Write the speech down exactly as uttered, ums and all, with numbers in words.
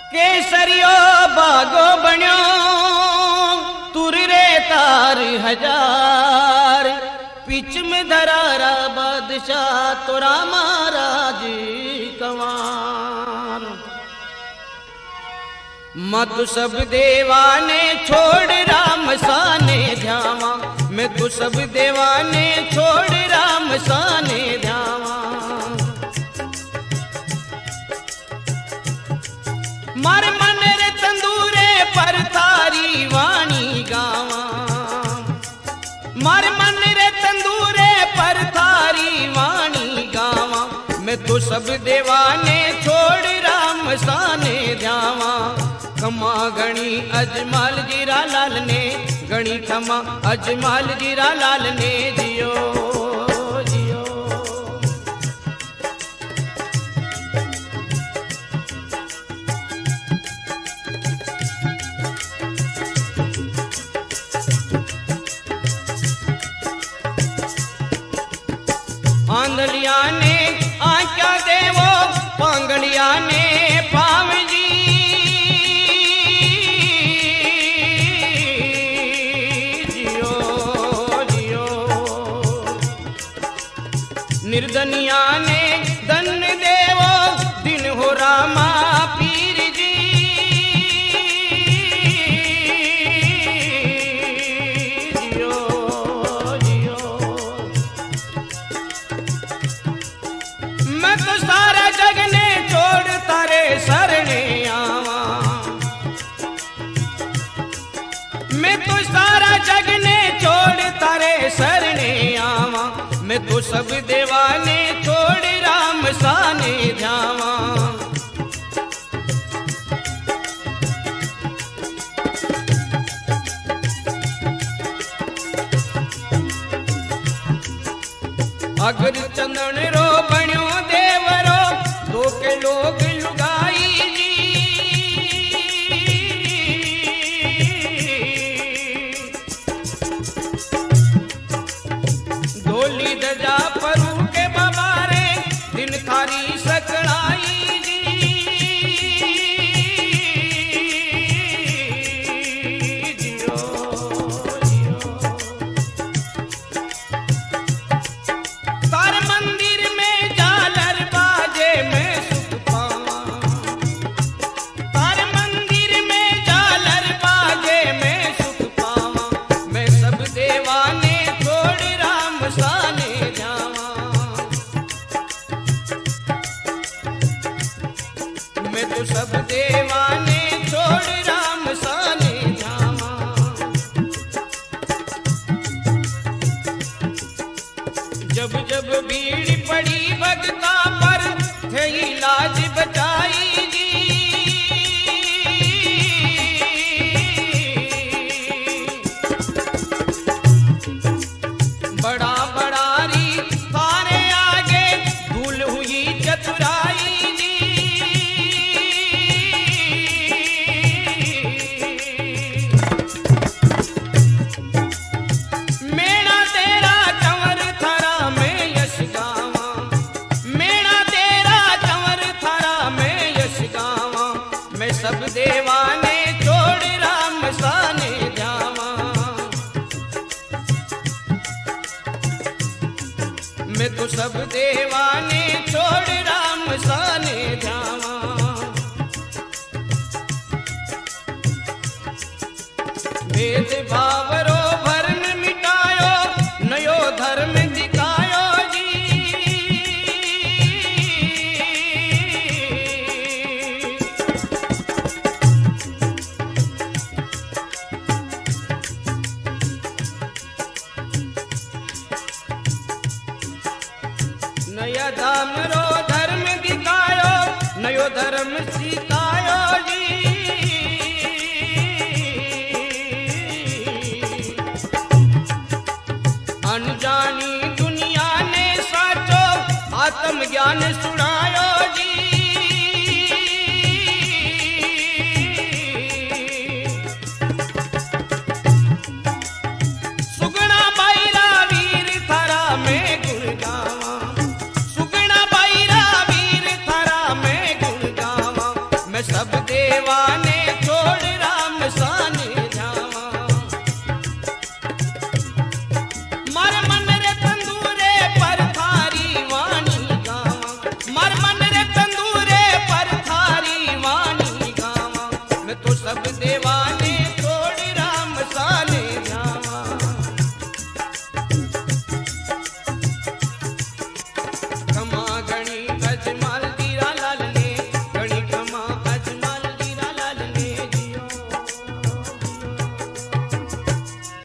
केसरियो बागो बण्यो तुर रे तार हजार पिच में धरारा बादशाह तोरा महाराज कंवार। मैं तो सब देवाने छोड़ राम साने ध्यावा, मैं तो सब देवाने छोड़ राम साने ध्यावा। मार मन रे तंदूरे पर थारी वाणी गावा, मार मन रे तंदूरे पर थारी वाणी गावा। मैं तो सब देवाने छोड़ राम साने ध्यावा। खमा गणी अजमाल जीरा लाल ने गणी खमा अजमाल जीरा लाल ने जियो जियो। आंधलिया ने आज्ञा देवो पांगलिया ने पाव जी। निर्धनिया ने धन देवो दिन हो रामा पीर जी। जियो जियो मैं तो सारा जग ने छोड़ तारे शरणे आवा। मैं तो सारा जग ने छोड़ तारे शरणे आवा। मैं तो सब देवाने छोड़ राम साने ध्यावा। अगर चंदन रो बण्यो देवरो दो के लोग लुगाई जी। ढोली दजा परू के बबारे दिन थारी सकड़ाई जी। जियो जियो तार मंदिर में झालर बाजे मैं सुख पावा। तार मंदिर में झालर बाजे मैं सुख पावा। मैं सब देवाने छोड़ राम साने ध्यावा। मैं तो सब देवाने छोड़ राम साने ध्यावा। जब जब भीड़ पड़ी भगता पर थे लाज बचाई जी। बड़ा बड़ा री थारे आगे भूल हुई चतुराई जी। मेरा तेरा कंवर थारा में यश गावा। मेरा तेरा कंवर थारा में यश गावा। मैं सब देवाने छोड़ राम साने ध्यावा। मैं तो सब देवाने छोड़ राम साने ध्यावा। भेद भाव रो भरम मिटायो नयो धर्म दिखायो जी। नया धाम रो धर्म दिखायो नयो धर्म सिखायो जी। देवाने छोड़ राम साने जावा। मर मन रे तंदूरे पर थारी वाणी गावा, मर मन रे तंदूरे पर थारी वाणी गावा। मैं तो सब देवाने